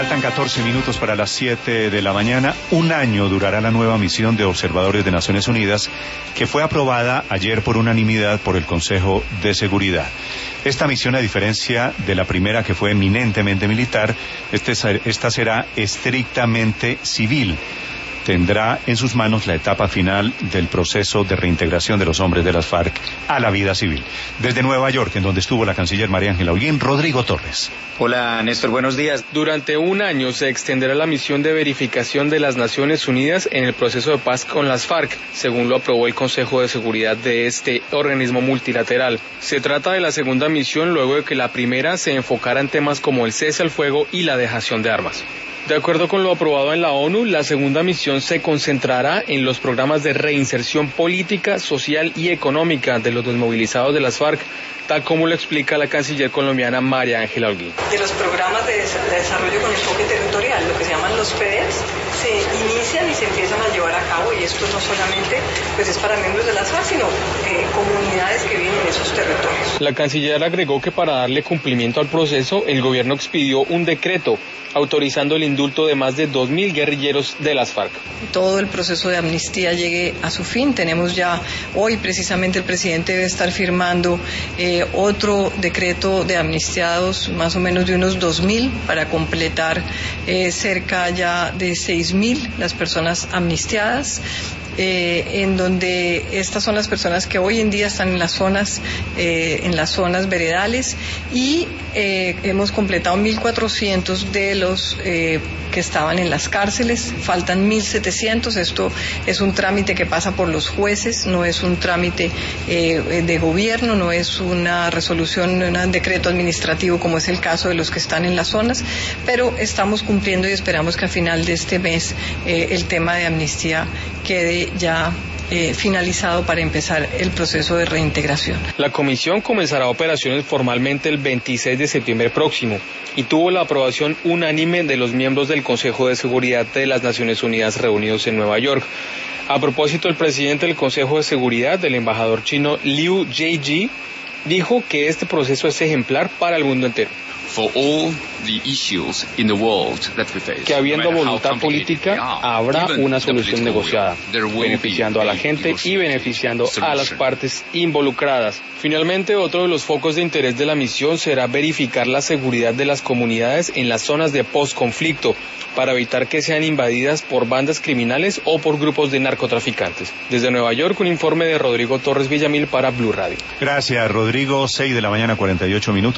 Faltan 14 minutos para las 7 de la mañana. Un año durará la nueva misión de observadores de Naciones Unidas, que fue aprobada ayer por unanimidad por el Consejo de Seguridad. Esta misión, a diferencia de la primera, que fue eminentemente militar, esta será estrictamente civil. Tendrá en sus manos la etapa final del proceso de reintegración de los hombres de las FARC a la vida civil. Desde Nueva York, en donde estuvo la canciller María Ángela Holguín, Rodrigo Torres. Hola, Néstor, buenos días. Durante un año se extenderá la misión de verificación de las Naciones Unidas en el proceso de paz con las FARC, según lo aprobó el Consejo de Seguridad de este organismo multilateral. Se trata de la segunda misión luego de que la primera se enfocara en temas como el cese al fuego y la dejación de armas. De acuerdo con lo aprobado en la ONU, la segunda misión se concentrará en los programas de reinserción política, social y económica de los desmovilizados de las FARC, tal como lo explica la canciller colombiana María Ángela Holguín. De los programas de desarrollo con enfoque territorial, lo que se llaman los FEDERS, se inician y se empiezan a llevar a cabo, y esto no solamente es para miembros de las FARC, sino comunidades que viven en esos territorios. La canciller agregó que para darle cumplimiento al proceso, el gobierno expidió un decreto autorizando el indulto de más de 2.000 guerrilleros de las FARC. Todo el proceso de amnistía llegue a su fin. Tenemos ya hoy, precisamente, el presidente debe estar firmando otro decreto de amnistiados, más o menos de unos 2.000, para completar cerca ya de 6.000 las personas amnistiadas. En donde estas son las personas que hoy en día están en las zonas veredales, y hemos completado 1.400 de los que estaban en las cárceles. Faltan 1.700. Esto es un trámite que pasa por los jueces, no es un trámite de gobierno, no es una resolución, un decreto administrativo como es el caso de los que están en las zonas, pero estamos cumpliendo y esperamos que a final de este mes el tema de amnistía quede ya finalizado para empezar el proceso de reintegración. La comisión comenzará operaciones formalmente el 26 de septiembre próximo y tuvo la aprobación unánime de los miembros del Consejo de Seguridad de las Naciones Unidas reunidos en Nueva York. A propósito, el presidente del Consejo de Seguridad, el embajador chino Liu Zheji, dijo que este proceso es ejemplar para el mundo entero. Que habiendo voluntad política, habrá una solución negociada, beneficiando a la gente y beneficiando a las partes involucradas. Finalmente, otro de los focos de interés de la misión será verificar la seguridad de las comunidades en las zonas de posconflicto, para evitar que sean invadidas por bandas criminales o por grupos de narcotraficantes. Desde Nueva York, un informe de Rodrigo Torres Villamil para Blue Radio. Gracias, Rodrigo. 6 de la mañana, 48 minutos.